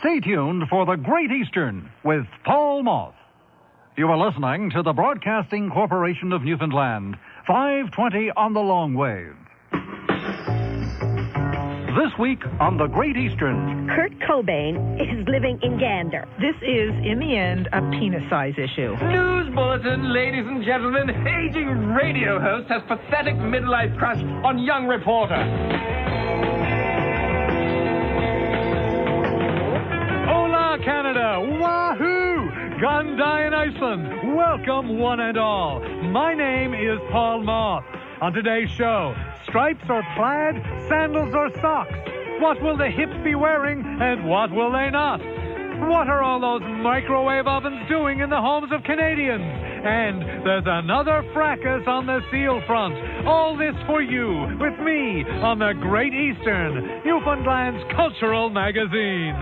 Stay tuned for The Great Eastern with Paul Moth. You are listening to the Broadcasting Corporation of Newfoundland, 520 on the long wave. This week on The Great Eastern, Kurt Cobain is living in Gander. This is, in the end, a penis-size issue. News bulletin, ladies and gentlemen. Aging radio host has pathetic midlife crush on young reporter. Hola, Canada! Wahoo! Gandai in Iceland! Welcome, one and all. My name is Paul Moth. On today's show, stripes or plaid, sandals or socks? What will the hips be wearing and what will they not? What are all those microwave ovens doing in the homes of Canadians? And there's another fracas on the seal front. All this for you, with me, on the Great Eastern, Newfoundland's cultural magazine.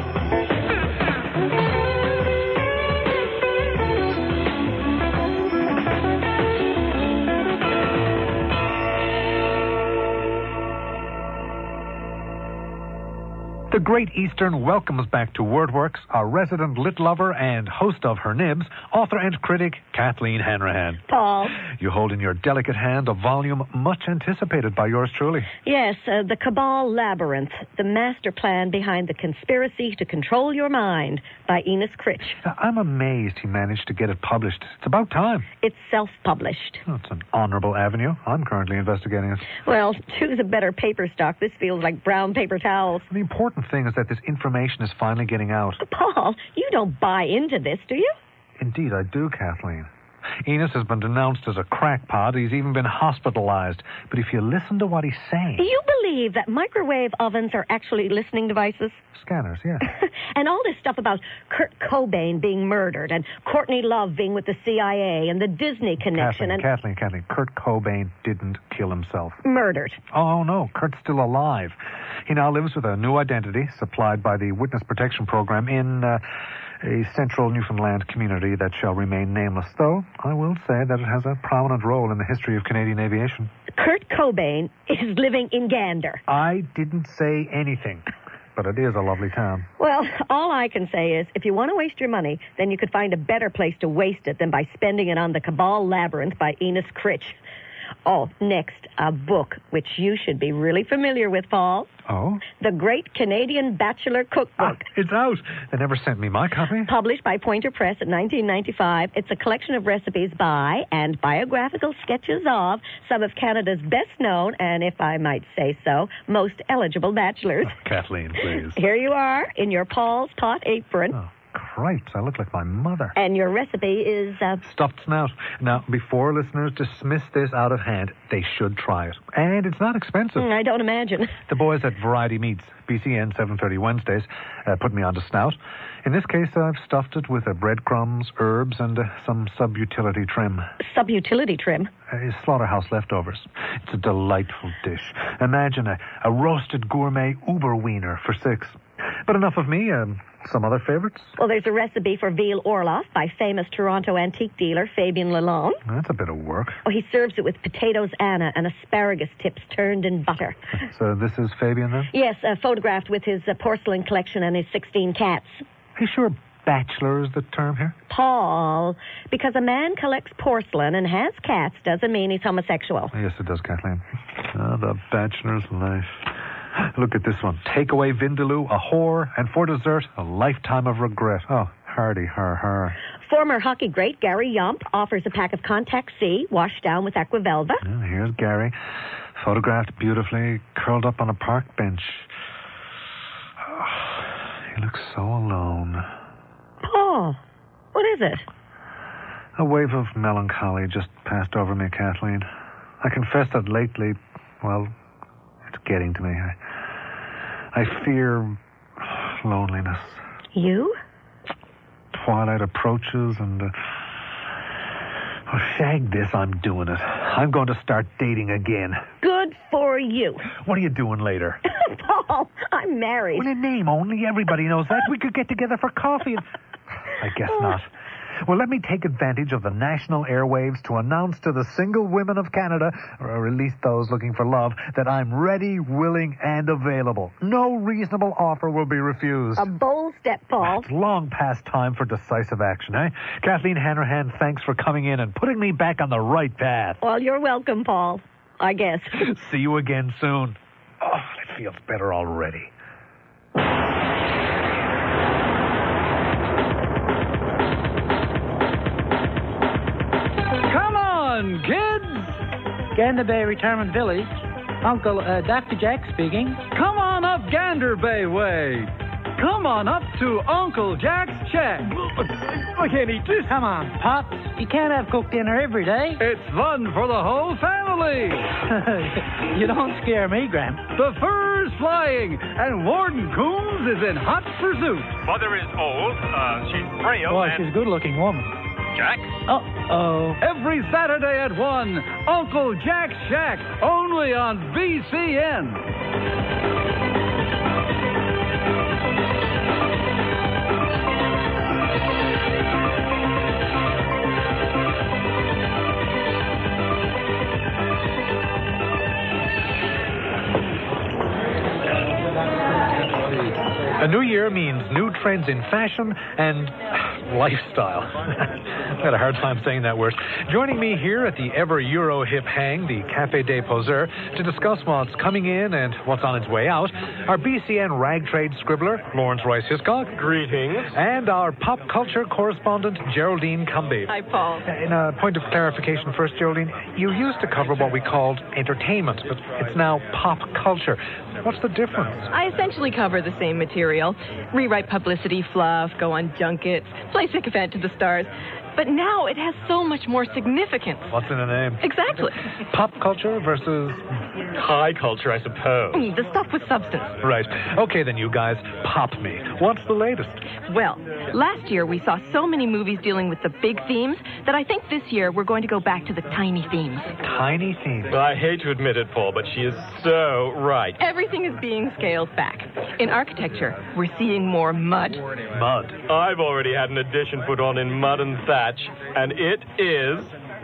The Great Eastern welcomes back to WordWorks our resident lit lover and host of Her Nibs, author and critic Kathleen Hanrahan. Paul. You hold in your delicate hand a volume much anticipated by yours truly. Yes, The Cabal Labyrinth, the master plan behind the conspiracy to control your mind by Enos Critch. I'm amazed he managed to get it published. It's about time. It's self-published. Oh, it's an honorable avenue. I'm currently investigating it. Well, choose a better paper stock. This feels like brown paper towels. The important thing is that this information is finally getting out. Paul, you don't buy into this, do you? Indeed, I do, Kathleen. Enos has been denounced as a crackpot. He's even been hospitalized. But if you listen to what he's saying... You believe that microwave ovens are actually listening devices? Scanners, yeah. And all this stuff about Kurt Cobain being murdered and Courtney Love being with the CIA and the Disney connection Kathleen, Kurt Cobain didn't kill himself. Murdered. Oh, no, Kurt's still alive. He now lives with a new identity supplied by the Witness Protection Program in a central Newfoundland community that shall remain nameless, though I will say that it has a prominent role in the history of Canadian aviation. Kurt Cobain is living in Gander. I didn't say anything, but it is a lovely town. Well, all I can say is, if you want to waste your money, then you could find a better place to waste it than by spending it on The Cabal Labyrinth by Enos Critch. Oh, next, a book which you should be really familiar with, Paul. Oh? The Great Canadian Bachelor Cookbook. It's out. They never sent me my copy. Published by Pointer Press in 1995. It's a collection of recipes by and biographical sketches of some of Canada's best-known, and if I might say so, most eligible bachelors. Oh, Kathleen, please. Here you are, in your Paul's Pot apron. Oh. Cripes, I look like my mother. And your recipe is... Stuffed snout. Now, before listeners dismiss this out of hand, they should try it. And it's not expensive. I don't imagine. The boys at Variety Meats, BCN 7:30 Wednesdays, put me onto snout. In this case, I've stuffed it with breadcrumbs, herbs, and some sub-utility trim. Sub-utility trim? Slaughterhouse leftovers. It's a delightful dish. Imagine a roasted gourmet Uber wiener for $6. But enough of me. Some other favorites? Well, there's a recipe for veal orloff by famous Toronto antique dealer Fabien Lalonde. That's a bit of work. Oh, he serves it with potatoes Anna and asparagus tips turned in butter. So this is Fabien, then? Yes, photographed with his porcelain collection and his 16 cats. Are you sure bachelor is the term here? Paul, because a man collects porcelain and has cats doesn't mean he's homosexual. Yes, it does, Kathleen. The bachelor's life. Look at this one. Takeaway vindaloo, a whore, and for dessert, a lifetime of regret. Oh, hardy her. Former hockey great Gary Yump offers a pack of Contact C washed down with Aquavelva. Well, here's Gary, photographed beautifully, curled up on a park bench. Oh, he looks so alone. Paul, what is it? A wave of melancholy just passed over me, Kathleen. I confess that lately, well, it's getting to me. I fear loneliness. You? Twilight approaches and... shag this, I'm doing it. I'm going to start dating again. Good for you. What are you doing later? Paul, I'm married. Well, in name only. Everybody knows that. We could get together for coffee. I guess not. Well, let me take advantage of the national airwaves to announce to the single women of Canada, or at least those looking for love, that I'm ready, willing, and available. No reasonable offer will be refused. A bold step, Paul. It's long past time for decisive action, eh? Kathleen Hanrahan, thanks for coming in and putting me back on the right path. Well, you're welcome, Paul. I guess. See you again soon. Oh, it feels better already. Come on, kids! Gander Bay Retirement Village. Uncle, Dr. Jack speaking. Come on up Gander Bay way. Come on up to Uncle Jack's Shack. I can't eat this. Come on, Pops. You can't have cooked dinner every day. It's fun for the whole family. You don't scare me, Gramp. The fur's flying, and Warden Coombs is in hot pursuit. Mother is old. She's frail. Boy, and she's a good-looking woman. Jack? Uh-oh. Every Saturday at 1, Uncle Jack's Shack, only on BCN. A new year means new trends in fashion and lifestyle. I had a hard time saying that word. Joining me here at the ever-Euro hip hang, the Café des Poseurs, to discuss what's coming in and what's on its way out, our BCN rag trade scribbler, Lawrence Royce Hiscock. Greetings. And our pop culture correspondent, Geraldine Cumby. Hi, Paul. In a point of clarification first, Geraldine, you used to cover what we called entertainment, but it's now pop culture. What's the difference? I essentially cover the same material. Rewrite publicity fluff, go on junkets, play sycophant to the stars. But now it has so much more significance. What's in the name? Exactly. Pop culture versus High culture, I suppose. The stuff with substance. Right. Okay, then, you guys, pop me. What's the latest? Well, last year we saw so many movies dealing with the big themes that I think this year we're going to go back to the tiny themes. Tiny themes. Well, I hate to admit it, Paul, but she is so right. Everything is being scaled back. In architecture, we're seeing more mud. Mud. I've already had an addition put on in mud and thatch, and it is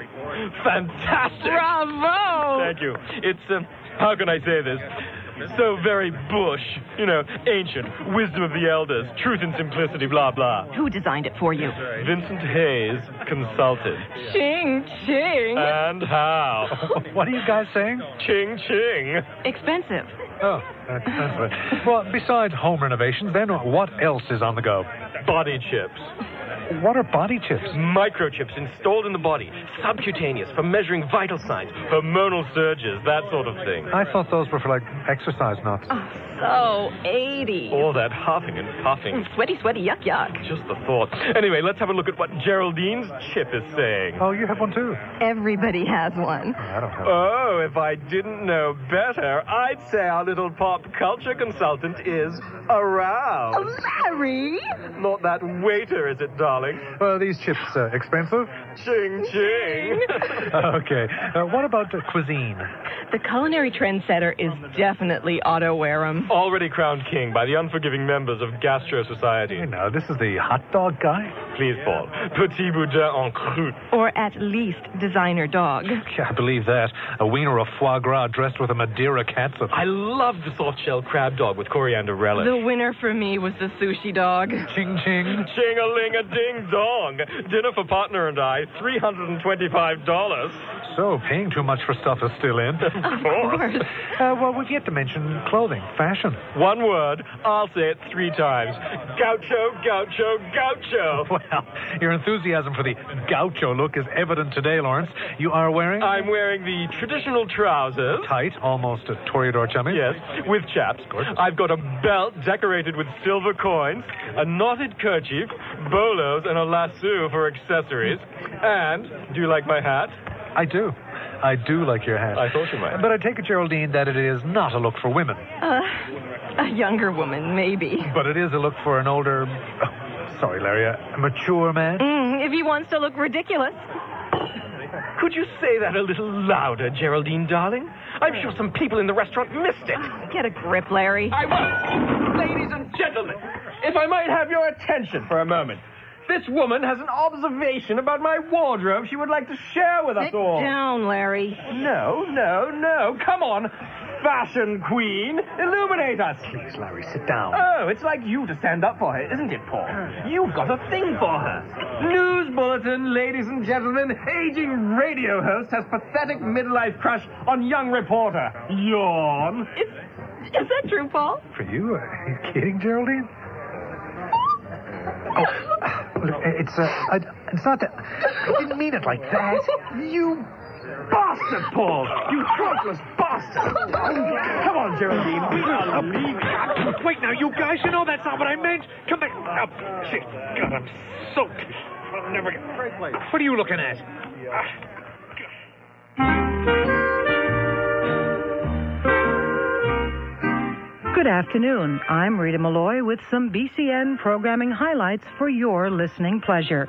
fantastic. Bravo! Thank you. It's, how can I say this? So very bush. You know, ancient, wisdom of the elders, truth and simplicity, blah, blah. Who designed it for you? Vincent Hayes consulted. Ching, ching. And how? What are you guys saying? Ching, ching. Expensive. Oh, that's right. Well, besides home renovations, then what else is on the go? Body chips. What are body chips? Microchips installed in the body. Subcutaneous for measuring vital signs, hormonal surges, that sort of thing. I thought those were for, like, exercise nuts. So 80. All that huffing and puffing. Sweaty, sweaty, yuck, yuck. Just the thought. Anyway, let's have a look at what Geraldine's chip is saying. Oh, you have one too? Everybody has one. I don't have Oh, if I didn't know better, I'd say our little pop culture consultant is around. Larry! Not that waiter, is it, darling? Are these chips expensive? Ching, ching. Okay. What about the cuisine? The culinary trendsetter is definitely Otto Wareham. Already crowned king by the unforgiving members of Gastro Society. Hey, now, this is the hot dog guy? Please, Paul. Petit boudin en croûte. Or at least designer dog. Can't believe that. A wiener of foie gras dressed with a Madeira catsup. I love the soft-shell crab dog with coriander relish. The winner for me was the sushi dog. Ching, ching. Ching-a-ling-a-ding-dong. Dinner for partner and I, $325. So, paying too much for stuff is still in. Of course. Well, we've yet to mention clothing, fashion. One word, I'll say it 3 times. Gaucho, gaucho, gaucho. Well, your enthusiasm for the gaucho look is evident today, Lawrence. You are wearing? I'm wearing the traditional trousers. Tight, almost a Toreador chummy. Yes, with chaps. I've got a belt decorated with silver coins, a knotted kerchief, bolos, and a lasso for accessories. And, do you like my hat? I do. I do like your hat. I thought you might. But I take it, Geraldine, that it is not a look for women. A younger woman, maybe. But it is a look for an older... Oh, sorry, Larry, a mature man? If he wants to look ridiculous. Could you say that a little louder, Geraldine, darling? I'm sure some people in the restaurant missed it. Get a grip, Larry. I will. Ladies and gentlemen, if I might have your attention for a moment. This woman has an observation about my wardrobe she would like to share with us all. Sit down, Larry. No. Come on, fashion queen. Illuminate us. Please, Larry, sit down. Oh, it's like you to stand up for her, isn't it, Paul? You've got a thing for her. News bulletin, ladies and gentlemen. Aging radio host has pathetic midlife crush on young reporter. Yawn. Is that true, Paul? For you? Are you kidding, Geraldine? Oh, it's not that. I didn't mean it like that. You bastard, Paul! You throatless bastard! Come on, Geraldine. We are leaving. Wait now, you guys, you know that's not what I meant. Come back. Oh, shit. God, I'm soaked. I'll never get... What are you looking at? Good afternoon. I'm Rita Malloy with some BCN programming highlights for your listening pleasure.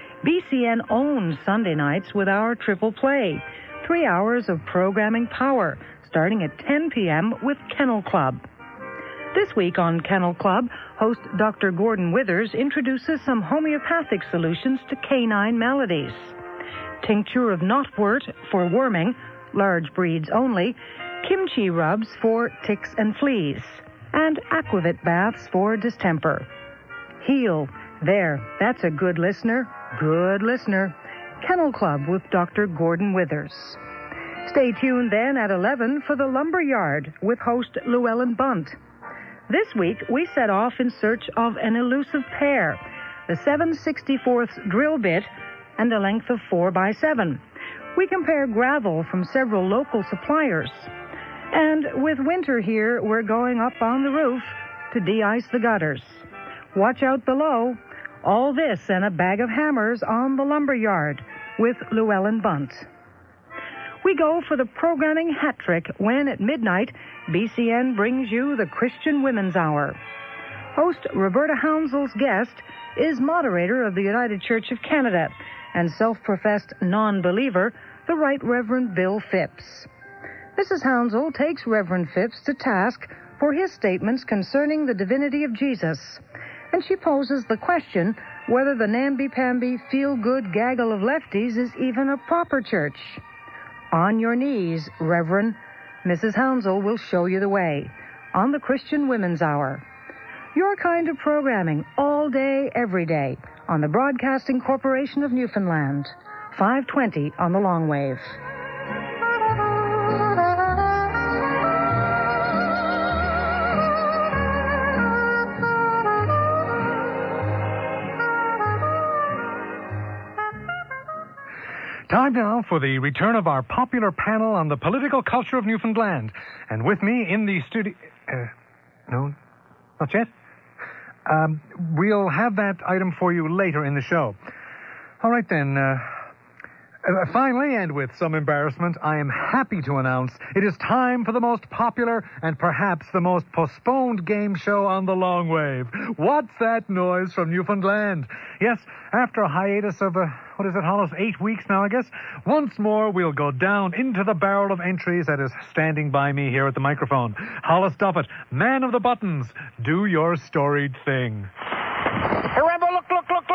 BCN owns Sunday nights with our triple play. 3 hours of programming power, starting at 10 p.m. with Kennel Club. This week on Kennel Club, host Dr. Gordon Withers introduces some homeopathic solutions to canine maladies. Tincture of knotwort for worming, large breeds only, kimchi rubs for ticks and fleas, and aquavit baths for distemper. Heal. There, that's a good listener. Good listener. Kennel Club with Dr. Gordon Withers. Stay tuned then at 11 for the Lumber Yard with host Llewellyn Bunt. This week, we set off in search of an elusive pair, the 7/64th drill bit and a length of 4x7. We compare gravel from several local suppliers. And with winter here, we're going up on the roof to de-ice the gutters. Watch out below. All this and a bag of hammers on the Lumber Yard with Llewellyn Bunt. We go for the programming hat trick when at midnight, BCN brings you the Christian Women's Hour. Host Roberta Hounsel's guest is moderator of the United Church of Canada and self-professed non-believer, the Right Reverend Bill Phipps. Mrs. Hounsel takes Reverend Phipps to task for his statements concerning the divinity of Jesus, and she poses the question whether the namby-pamby, feel-good gaggle of lefties is even a proper church. On your knees, Reverend. Mrs. Hounsel will show you the way on the Christian Women's Hour. Your kind of programming all day, every day on the Broadcasting Corporation of Newfoundland, 520 on the long wave. Time now for the return of our popular panel on the political culture of Newfoundland. And with me in the studio... no, not yet. We'll have that item for you later in the show. All right, then. Finally, and with some embarrassment, I am happy to announce it is time for the most popular and perhaps the most postponed game show on the long wave. What's that noise from Newfoundland? Yes, after a hiatus of, Hollis, 8 weeks now, I guess, once more we'll go down into the barrel of entries that is standing by me here at the microphone. Hollis Duffett, man of the buttons, do your storied thing. Remember, look.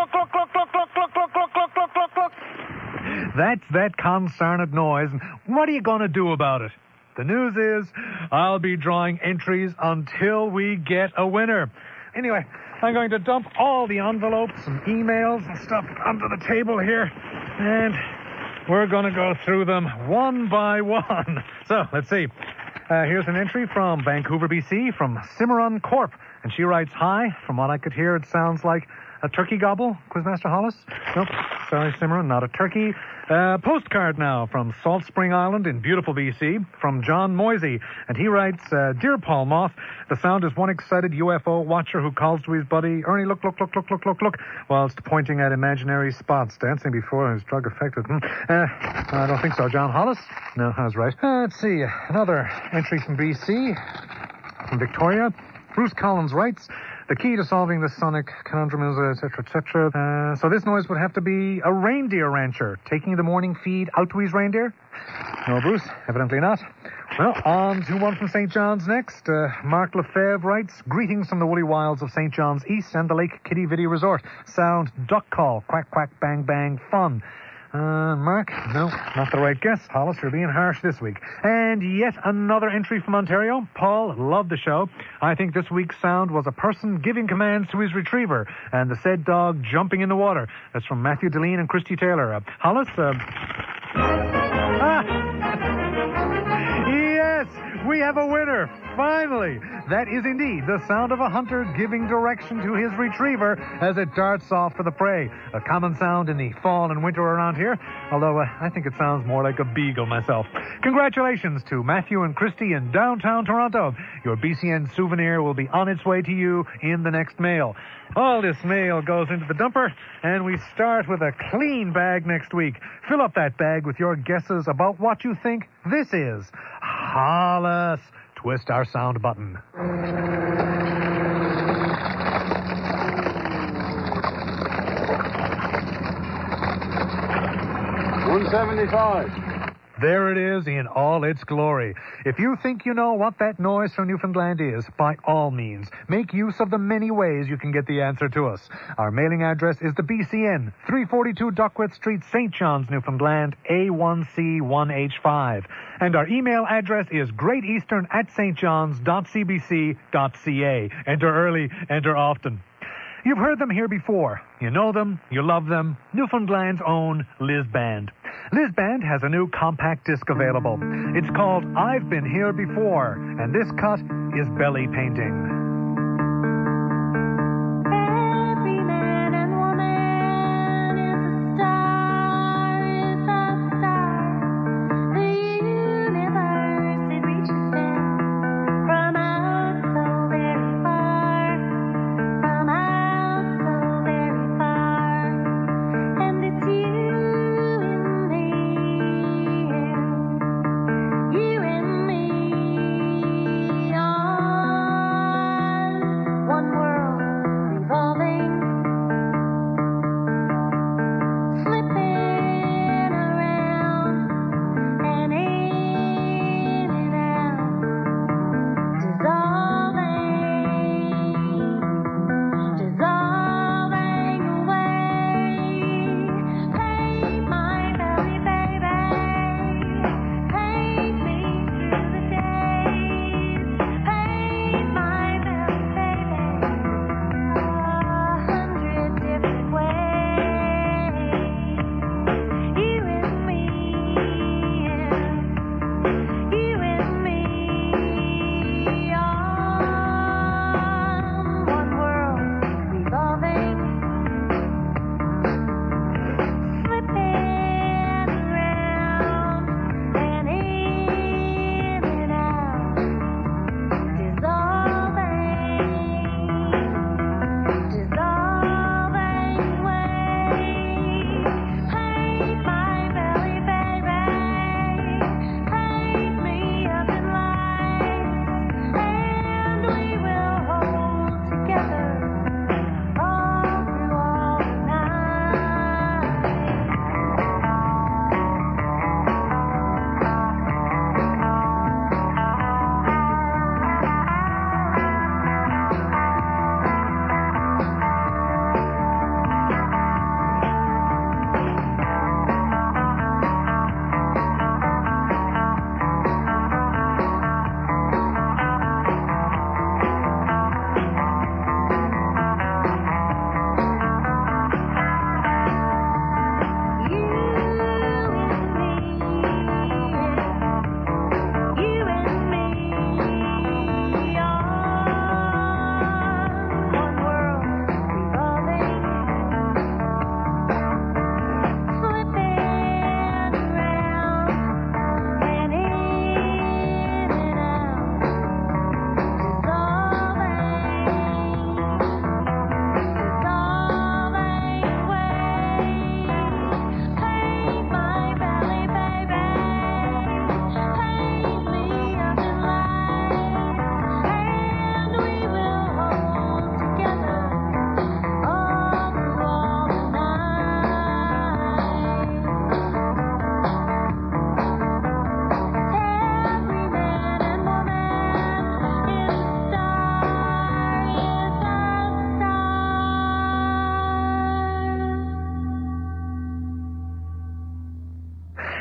That's that concerned noise, and what are you going to do about it? The news is I'll be drawing entries until we get a winner. Anyway, I'm going to dump all the envelopes and emails and stuff onto the table here, and we're going to go through them one by one. So, let's see. Here's an entry from Vancouver, BC, from Cimarron Corp, and she writes, "Hi, from what I could hear, it sounds like a turkey gobble, Quizmaster Hollis." Nope, sorry, Cimarron, not a turkey. Postcard now from Salt Spring Island in beautiful BC from John Moisey. And he writes, "Dear Paul Moth, the sound is one excited UFO watcher who calls to his buddy, Ernie, look, whilst pointing at imaginary spots, dancing before his drug affected. I don't think so. John Hollis? No, I was right. Let's see, another entry from BC, from Victoria. Bruce Collins writes, "The key to solving the sonic conundrum is, etc., etc. So this noise would have to be a reindeer rancher taking the morning feed out to his reindeer?" No, Bruce, evidently not. Well, on to one from St. John's next. Mark Lefebvre writes, greetings from the woolly wilds of St. John's East and the Lake Kitty Video Resort. Sound, duck call, quack, quack, bang, bang, fun. Mark, no, not the right guess. Hollis, you're being harsh this week. And yet another entry from Ontario. Paul, loved the show. I think this week's sound was a person giving commands to his retriever and the said dog jumping in the water. That's from Matthew Deline and Christy Taylor. Hollis, Yes, we have a winner. Finally, that is indeed the sound of a hunter giving direction to his retriever as it darts off for the prey. A common sound in the fall and winter around here, although I think it sounds more like a beagle myself. Congratulations to Matthew and Christy in downtown Toronto. Your BCN souvenir will be on its way to you in the next mail. All this mail goes into the dumper, and we start with a clean bag next week. Fill up that bag with your guesses about what you think this is. Hollis. Twist our sound button. 175. There it is in all its glory. If you think you know what that noise from Newfoundland is, by all means, make use of the many ways you can get the answer to us. Our mailing address is the BCN, 342 Duckworth Street, St. John's, Newfoundland, A1C1H5. And our email address is greateastern@stjohns.cbc.ca. Enter early, enter often. You've heard them here before. You know them, you love them. Newfoundland's own Liz Band. Liz Band has a new compact disc available. It's called I've Been Here Before, and this cut is Belly Painting.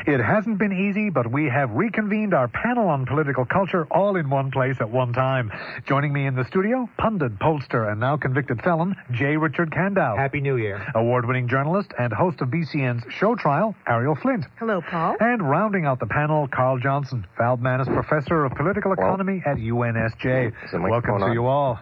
It hasn't been easy, but we have reconvened our panel on political culture all in one place at one time. Joining me in the studio, pundit, pollster, and now convicted felon, J. Richard Kandow. Happy New Year. Award-winning journalist and host of BCN's Show Trial, Ariel Flint. Hello, Paul. And rounding out the panel, Carl Johnson, Feldmanis Professor of Political Economy at UNSJ. Welcome to you all.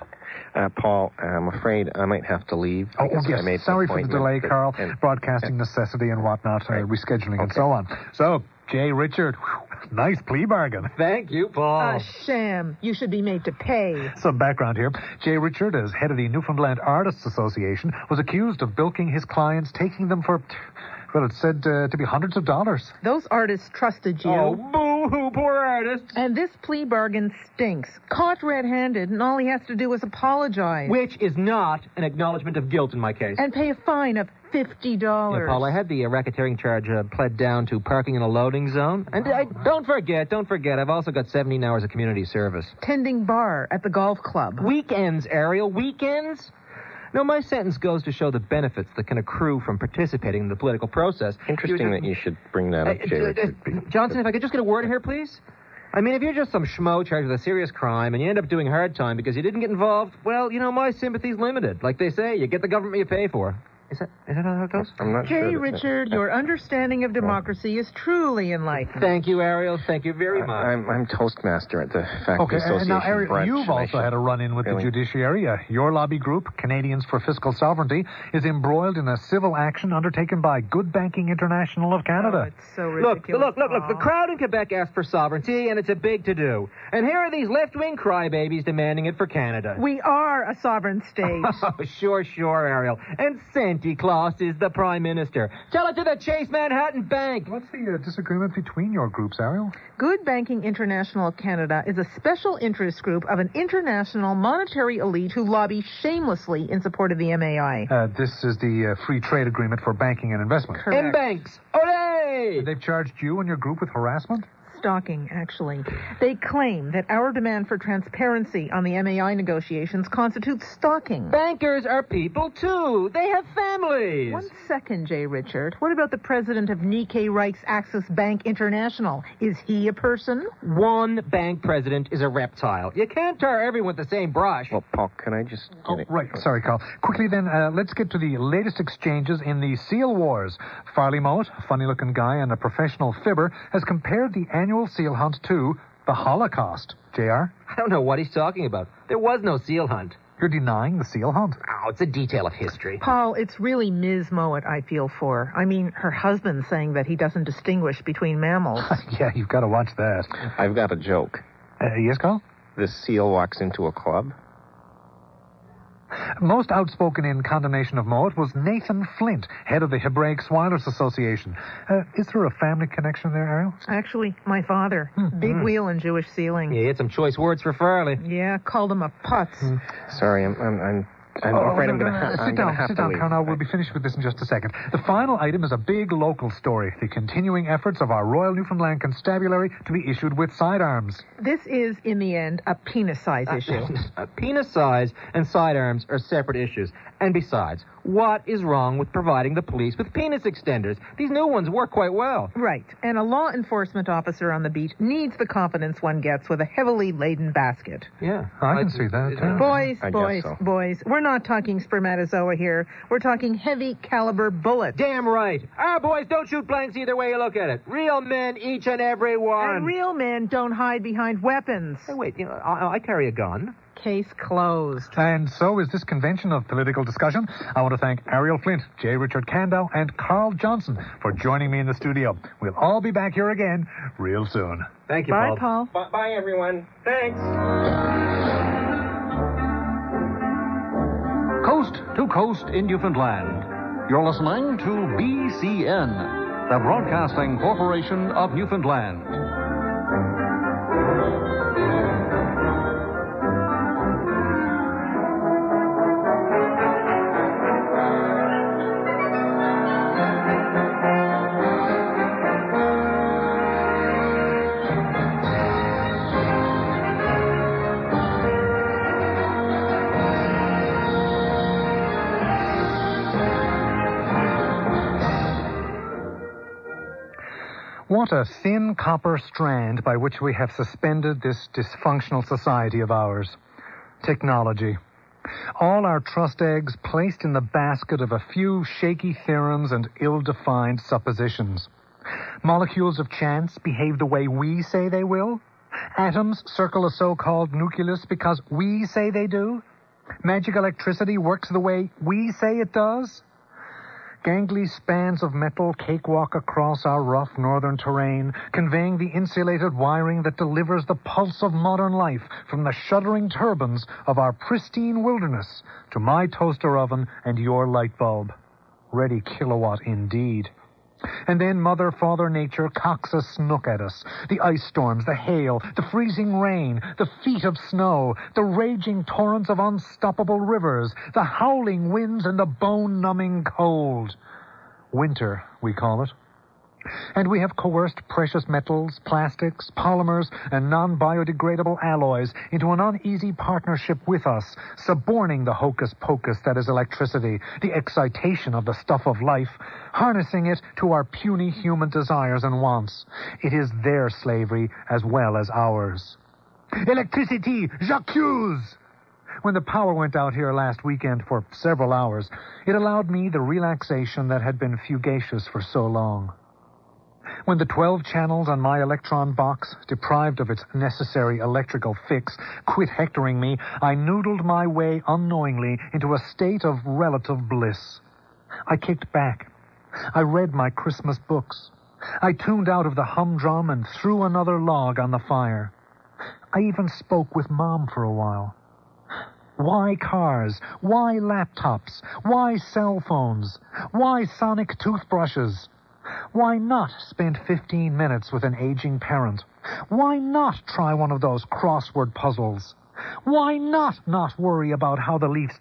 Paul, I'm afraid I might have to leave. Oh, yes. Sorry for the delay, Carl. Broadcasting necessity and whatnot, rescheduling and so on. So, J. Richard, nice plea bargain. Thank you, Paul. A sham. You should be made to pay. Some background here. J. Richard, as head of the Newfoundland Artists Association, was accused of bilking his clients, taking them for... Well, it's said to be hundreds of dollars. Those artists trusted you. Oh, boo-hoo, poor artists. And this plea bargain stinks. Caught red-handed, and all he has to do is apologize. Which is not an acknowledgement of guilt in my case. And pay a fine of $50. Yeah, Paul, I had the racketeering charge pled down to parking in a loading zone. And don't forget, I've also got 17 hours of community service. Tending bar at the golf club. Weekends, Ariel, weekends? No, my sentence goes to show the benefits that can accrue from participating in the political process. Interesting that you should bring that up, J. Richard. Johnson, if I could just get a word in here, please? I mean, if you're just some schmo charged with a serious crime and you end up doing hard time because you didn't get involved, well, my sympathy's limited. Like they say, you get the government you pay for. Is that how it goes? I'm not sure. J. Richard, your understanding of democracy is truly enlightened. Thank you, Ariel. Thank you very much. I'm Toastmaster at the Faculty Association. And now, Ariel, brunch, you've also had a run-in with the judiciary. Your lobby group, Canadians for Fiscal Sovereignty, is embroiled in a civil action undertaken by Good Banking International of Canada. Oh, it's so ridiculous. Look. The crowd in Quebec asked for sovereignty, and it's a big to-do. And here are these left-wing crybabies demanding it for Canada. We are a sovereign state. Oh, sure, Ariel. And Santa Claus is the Prime Minister. Tell it to the Chase Manhattan Bank. What's the disagreement between your groups, Ariel? Good Banking International of Canada is a special interest group of an international monetary elite who lobby shamelessly in support of the MAI. This is the free trade agreement for banking and investment. Correct. M-Banks. Hooray! They've charged you and your group with harassment? Stalking, actually. They claim that our demand for transparency on the MAI negotiations constitutes stalking. Bankers are people, too. They have families. 1 second, J. Richard. What about the president of Nikkei Reich's Axis Bank International? Is he a person? One bank president is a reptile. You can't tar everyone with the same brush. Well, Paul, can I just... Right. Sorry, Carl. Quickly then, let's get to the latest exchanges in the seal wars. Farley Moat, a funny-looking guy and a professional fibber, has compared the annual seal hunt to the Holocaust. JR? I don't know what he's talking about. There was no seal hunt. You're denying the seal hunt? Oh, it's a detail of history. Paul, it's really Ms. Mowat I feel for. I mean, her husband saying that he doesn't distinguish between mammals. Yeah, you've got to watch that. I've got a joke. Yes, Carl? This seal walks into a club. Most outspoken in condemnation of Mowat was Nathan Flint, head of the Hebraic Swilers Association. Is there a family connection there, Ariel? Actually, my father. Big wheel in Jewish sealing. Yeah, he had some choice words for Farley. Yeah, called him a putz. Sorry, I'm afraid I'm going to have to Sit down, Carl. We'll be finished with this in just a second. The final item is a big local story, the continuing efforts of our Royal Newfoundland Constabulary to be issued with sidearms. This is, in the end, a penis size issue. Penis size and sidearms are separate issues. And besides, what is wrong with providing the police with penis extenders? These new ones work quite well. Right. And a law enforcement officer on the beat needs the confidence one gets with a heavily laden basket. Yeah. I can see that. Boys. We're not talking spermatozoa here. We're talking heavy caliber bullets. Damn right. Our boys don't shoot blanks either way you look at it. Real men, each and every one. And real men don't hide behind weapons. Hey, wait, I carry a gun. Case closed. And so is this convention of political discussion. I want to thank Ariel Flint, J. Richard Kandow, and Carl Johnson for joining me in the studio. We'll all be back here again real soon. Thank you, Paul. Paul. Bye, Paul. Bye, everyone. Thanks. Coast to coast in Newfoundland. You're listening to BCN, the Broadcasting Corporation of Newfoundland. What a thin copper strand by which we have suspended this dysfunctional society of ours. Technology. All our trust eggs placed in the basket of a few shaky theorems and ill-defined suppositions. Molecules of chance behave the way we say they will. Atoms circle a so-called nucleus because we say they do. Magic electricity works the way we say it does. Gangly spans of metal cakewalk across our rough northern terrain, conveying the insulated wiring that delivers the pulse of modern life from the shuddering turbines of our pristine wilderness to my toaster oven and your light bulb. Ready kilowatt indeed. And then Mother, Father Nature cocks a snook at us. The ice storms, the hail, the freezing rain, the feet of snow, the raging torrents of unstoppable rivers, the howling winds and the bone-numbing cold. Winter, we call it. And we have coerced precious metals, plastics, polymers, and non-biodegradable alloys into an uneasy partnership with us, suborning the hocus-pocus that is electricity, the excitation of the stuff of life, harnessing it to our puny human desires and wants. It is their slavery as well as ours. Electricity, j'accuse! When the power went out here last weekend for several hours, it allowed me the relaxation that had been fugacious for so long. When the 12 channels on my electron box, deprived of its necessary electrical fix, quit hectoring me, I noodled my way unknowingly into a state of relative bliss. I kicked back. I read my Christmas books. I tuned out of the humdrum and threw another log on the fire. I even spoke with Mom for a while. Why cars? Why laptops? Why cell phones? Why sonic toothbrushes? Why not spend 15 minutes with an aging parent? Why not try one of those crossword puzzles? Why not worry about how the Leafs...